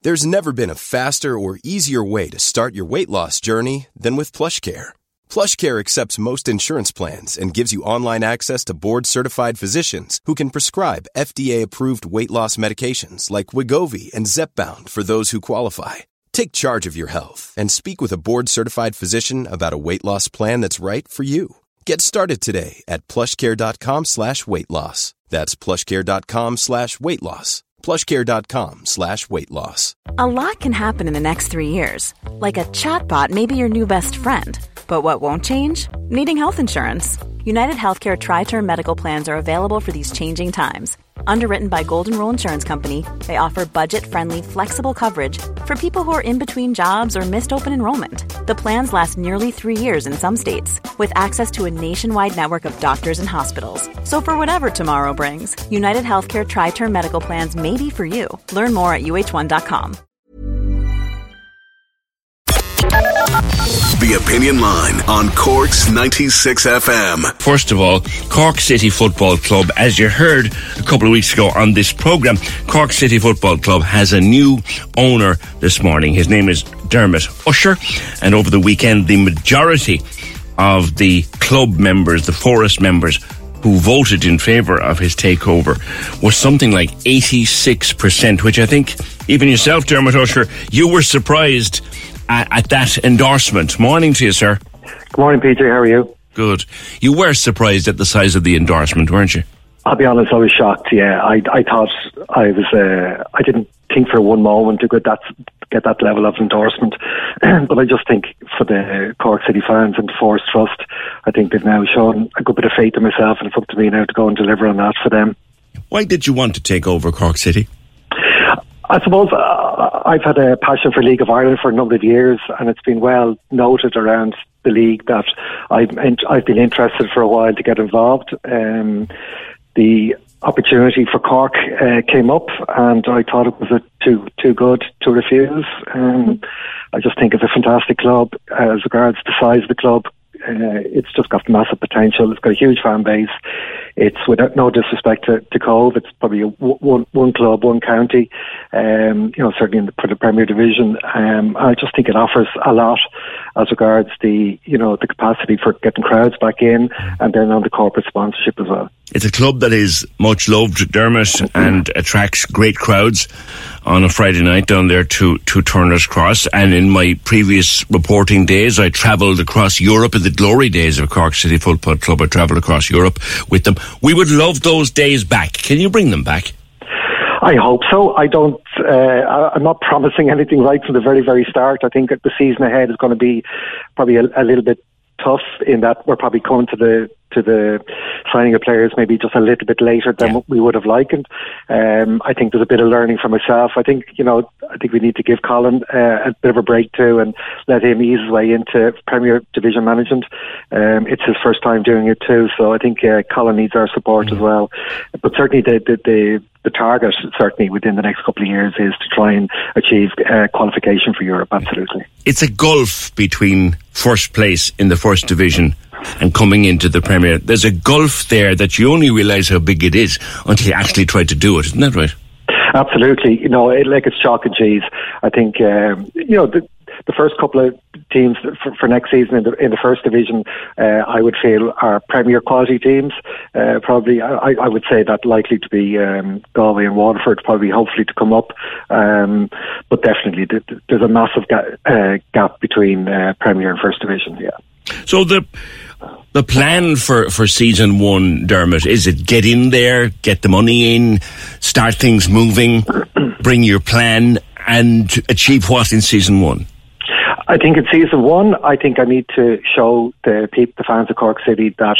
There's never been a faster or easier way to start your weight loss journey than with PlushCare. PlushCare accepts most insurance plans and gives you online access to board-certified physicians who can prescribe FDA-approved weight loss medications like Wegovy and Zepbound for those who qualify. Take charge of your health and speak with a board-certified physician about a weight loss plan that's right for you. Get started today at plushcare.com/weight loss. That's plushcare.com/weight loss. plushcare.com/weight loss. A lot can happen in the next 3 years. Like a chatbot may be your new best friend. But what won't change? Needing health insurance. United Healthcare Tri-Term Medical Plans are available for these changing times. Underwritten by Golden Rule Insurance Company, they offer budget-friendly, flexible coverage for people who are in between jobs or missed open enrollment. The plans last nearly 3 years in some states, with access to a nationwide network of doctors and hospitals. So for whatever tomorrow brings, United Healthcare Tri-Term Medical Plans may be for you. Learn more at uh1.com. The Opinion Line on Cork's 96 FM. First of all, Cork City Football Club, as you heard a couple of weeks ago on this programme, Cork City Football Club has a new owner this morning. His name is Dermot Usher, and over the weekend the majority of the club members, the Forest members, who voted in favour of his takeover was something like 86%, which I think even yourself, Dermot Usher, you were surprised at that endorsement. Morning to you, sir. Good morning, PJ. How are you? Good. You were surprised at the size of the endorsement, weren't you? I'll be honest, I was shocked. Yeah, I thought I was. I didn't think for one moment to get that level of endorsement, but I just think for the Cork City fans and the Forest Trust, I think they've now shown a good bit of faith in myself, and it's up to me now to go and deliver on that for them. Why did you want to take over Cork City? I suppose I've had a passion for League of Ireland for a number of years, and it's been well noted around the league that I've been interested for a while to get involved. The opportunity for Cork came up, and I thought it was too good to refuse. I just think it's a fantastic club as regards the size of the club. It's just got massive potential. It's got a huge fan base. It's, without no disrespect to Cove, it's probably one club, one county. Certainly for the Premier Division. I just think it offers a lot as regards the capacity for getting crowds back in, and then on the corporate sponsorship as well. It's a club that is much loved, Dermot, and attracts great crowds on a Friday night down there to Turner's Cross. And in my previous reporting days, I travelled across Europe in the glory days of Cork City Football Club. I travelled across Europe with them. We would love those days back. Can you bring them back? I hope so. I don't. I'm not promising anything right from the very, very start. I think the season ahead is going to be probably a little bit tough in that we're probably coming to the signing of players maybe just a little bit later than what we would have liked. I think there's a bit of learning for myself. I think we need to give Colin a bit of a break too and let him ease his way into Premier Division management. It's his first time doing it too, so I think Colin needs our support as well. But certainly the target, certainly within the next couple of years, is to try and achieve qualification for Europe, absolutely. It's a gulf between first place in the First Division and coming into the Premier. There's a gulf there that you only realise how big it is until you actually try to do it, isn't that right? Absolutely. It's chalk and cheese. I think, the first couple of teams for next season in the First Division, I would feel are Premier quality teams. Probably, I would say that likely to be Galway and Waterford, probably hopefully to come up. But definitely, there's a massive gap between Premier and First Division. Yeah. So the plan for season one, Dermot, is it get in there, get the money in, start things moving, bring your plan, and achieve what in season one? I think in season one, I think I need to show the fans of Cork City that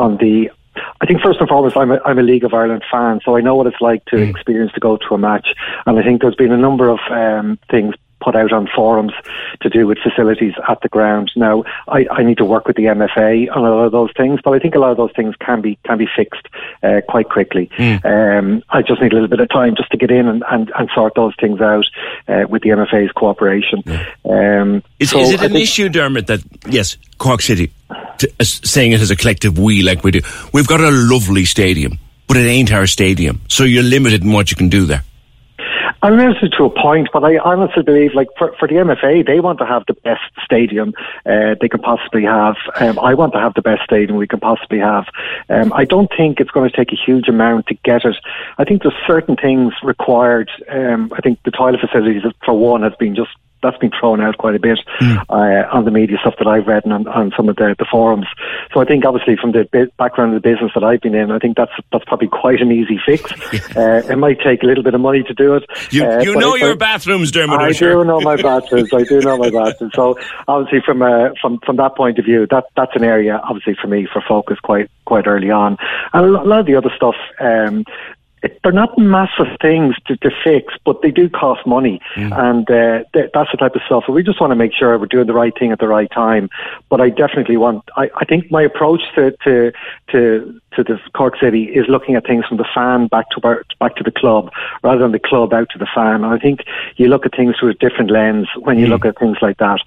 I think first and foremost, I'm a League of Ireland fan, so I know what it's like to experience to go to a match. And I think there's been a number of things put out on forums to do with facilities at the ground. Now, I need to work with the MFA on a lot of those things, but I think a lot of those things can be fixed quite quickly. I just need a little bit of time just to get in and sort those things out with the MFA's cooperation. Is it an issue, Dermot, that, yes, Cork City, saying it as a collective we like we do, we've got a lovely stadium, but it ain't our stadium, so you're limited in what you can do there? I'm interested to a point, but I honestly believe, like, for the MFA, they want to have the best stadium they can possibly have. I want to have the best stadium we can possibly have. I don't think it's going to take a huge amount to get it. I think there's certain things required. I think the toilet facilities, for one, that's been thrown out quite a bit on the media stuff that I've read and on some of the forums. So I think, obviously, from the background of the business that I've been in, I think that's probably quite an easy fix. It might take a little bit of money to do it. You know your bathrooms, Dermot. I do know my bathrooms. So obviously, from that point of view, that's an area, obviously, for me, for focus quite early on. And a lot of the other stuff, they're not massive things to fix, but they do cost money, and that's the type of stuff. We just want to make sure we're doing the right thing at the right time. But I definitely I think my approach to this Cork City is looking at things from the fan back to the club, rather than the club out to the fan. And I think you look at things through a different lens when you look at things like that.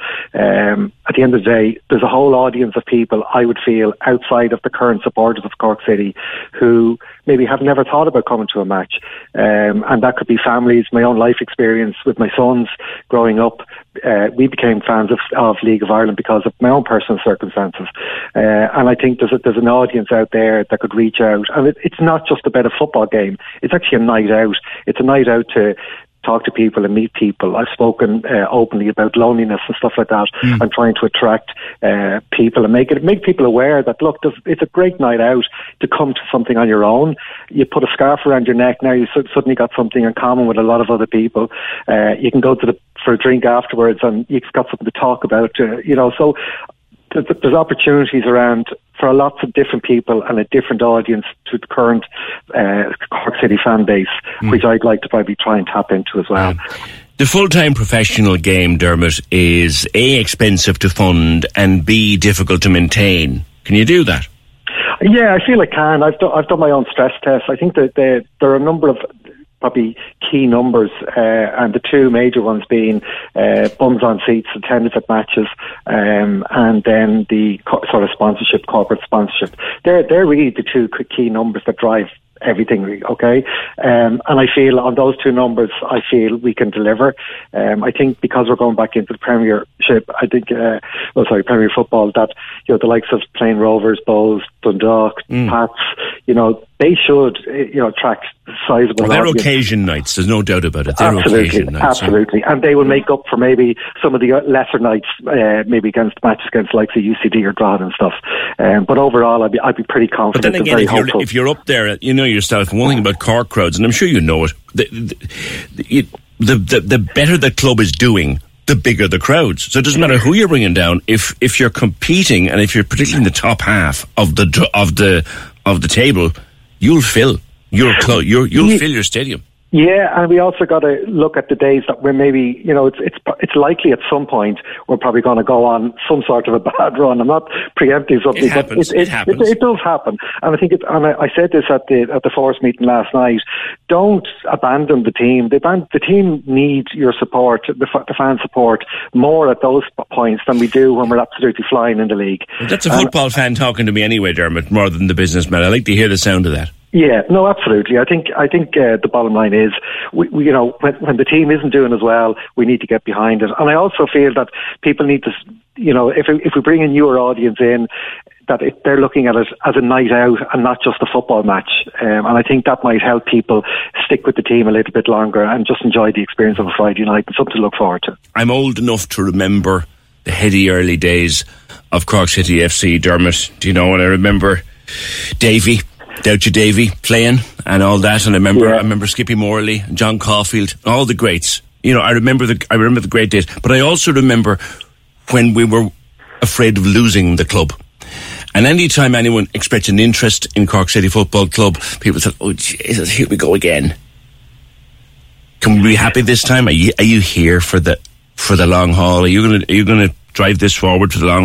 At the end of the day, there's a whole audience of people, I would feel, outside of the current supporters of Cork City, who maybe have never thought about coming to a match, and that could be families. My own life experience with my sons growing up, we became fans of League of Ireland because of my own personal circumstances, and I think there's an audience out there that could reach out, and it's not just about a football game. It's actually a night out. It's a night out to talk to people and meet people. I've spoken openly about loneliness and stuff like that. I'm trying to attract people and make people aware that, look, it's a great night out to come to something on your own. You put a scarf around your neck, now you suddenly got something in common with a lot of other people. You can go for a drink afterwards and you've got something to talk about, so there's opportunities around for lots of different people and a different audience to the current Cork City fan base, which I'd like to probably try and tap into as well. The full-time professional game, Dermot, is A, expensive to fund, and B, difficult to maintain. Can you do that? Yeah, I feel I can. I've done my own stress test. I think that there are a number of probably key numbers, and the two major ones being bums on seats, attendance at matches, and then the sort of sponsorship, corporate sponsorship. They're really the two key numbers that drive everything, really, okay? And I feel on those two numbers, I feel we can deliver. I think because we're going back into the Premiership, I think, Premier Football, that, the likes of Plain Rovers, Bows, Dundalk, Pats, they should, attract sizable They're audience. Occasion nights, there's no doubt about it. They're occasion nights. Absolutely. And they will make up for maybe some of the lesser nights, maybe against matches against likes of UCD or Drogheda and stuff. But overall, I'd be pretty confident. But then again, if you're up there, yourself, one thing about Cork crowds, and I'm sure you know it, the better the club is doing, the bigger the crowds. So it doesn't matter who you're bringing down. If you're competing, and if you're particularly in the top half of the table, you'll fill your club. You'll fill your stadium. Yeah, and we also got to look at the days that we're maybe, it's likely at some point we're probably going to go on some sort of a bad run. I'm not preempting something, it happens. But it does happen. And I think I said this at the Force meeting last night. Don't abandon the team. The team needs your support, the fan support, more at those points than we do when we're absolutely flying in the league. That's a football fan talking to me anyway, Dermot, more than the businessman. I like to hear the sound of that. Yeah, no, absolutely. I think the bottom line is, we when the team isn't doing as well, we need to get behind it. And I also feel that people need to, if we bring a newer audience in, that they're looking at it as a night out and not just a football match. And I think that might help people stick with the team a little bit longer and just enjoy the experience of a Friday night and something to look forward to. I'm old enough to remember the heady early days of Cork City FC, Dermot. Do you know? And I remember Davy playing and all that, and I remember Skippy Morley, John Caulfield, all the greats. I remember the great days, but I also remember when we were afraid of losing the club. And any time anyone expressed an interest in Cork City Football Club, people said, "Oh Jesus, here we go again." Can we be happy this time? Are you here for the long haul? Are you going to drive this forward for the long haul?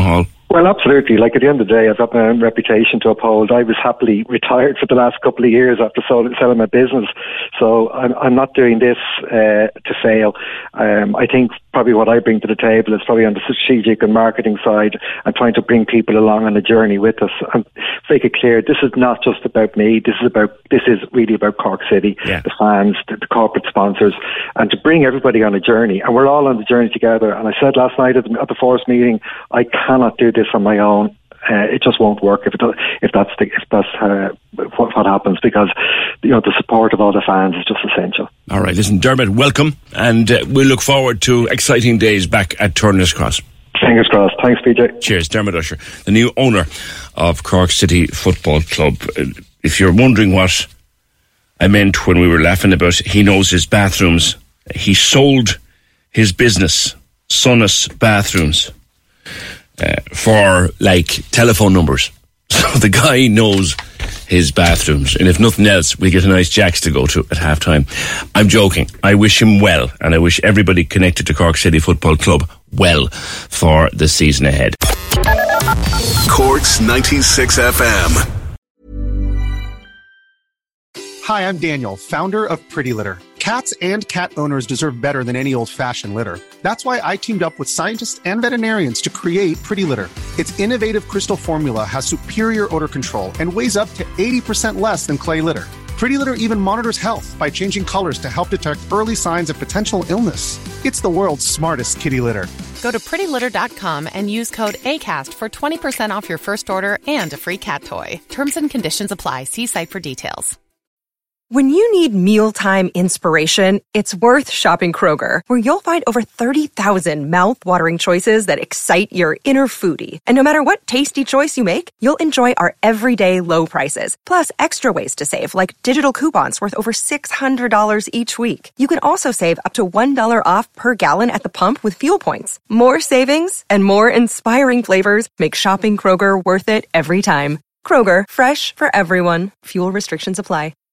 Well, absolutely. Like, at the end of the day, I've got my own reputation to uphold. I was happily retired for the last couple of years after selling my business. So I'm not doing this to fail. I think probably what I bring to the table is probably on the strategic and marketing side and trying to bring people along on a journey with us. And make it clear, this is not just about me. This is really about Cork City, the fans, the corporate sponsors, and to bring everybody on a journey. And we're all on the journey together. And I said last night at the Force meeting, I cannot do this on my own. It just won't work if that's what happens, because the support of all the fans is just essential. All right, listen, Dermot, welcome, and we'll look forward to exciting days back at Turner's Cross. Fingers crossed. Thanks, PJ. Cheers. Dermot Usher, the new owner of Cork City Football Club. If you're wondering what I meant when we were laughing about he knows his bathrooms, he sold his business, Sonus Bathrooms, for telephone numbers. So the guy knows his bathrooms, and if nothing else, we get a nice Jacks to go to at half time. I'm joking. I wish him well, and I wish everybody connected to Cork City Football Club well for the season ahead. Cork's 96 FM. Hi, I'm Daniel, founder of Pretty Litter. Cats and cat owners deserve better than any old-fashioned litter. That's why I teamed up with scientists and veterinarians to create Pretty Litter. Its innovative crystal formula has superior odor control and weighs up to 80% less than clay litter. Pretty Litter even monitors health by changing colors to help detect early signs of potential illness. It's the world's smartest kitty litter. Go to prettylitter.com and use code ACAST for 20% off your first order and a free cat toy. Terms and conditions apply. See site for details. When you need mealtime inspiration, it's worth shopping Kroger, where you'll find over 30,000 mouth-watering choices that excite your inner foodie. And no matter what tasty choice you make, you'll enjoy our everyday low prices, plus extra ways to save, like digital coupons worth over $600 each week. You can also save up to $1 off per gallon at the pump with fuel points. More savings and more inspiring flavors make shopping Kroger worth it every time. Kroger, fresh for everyone. Fuel restrictions apply.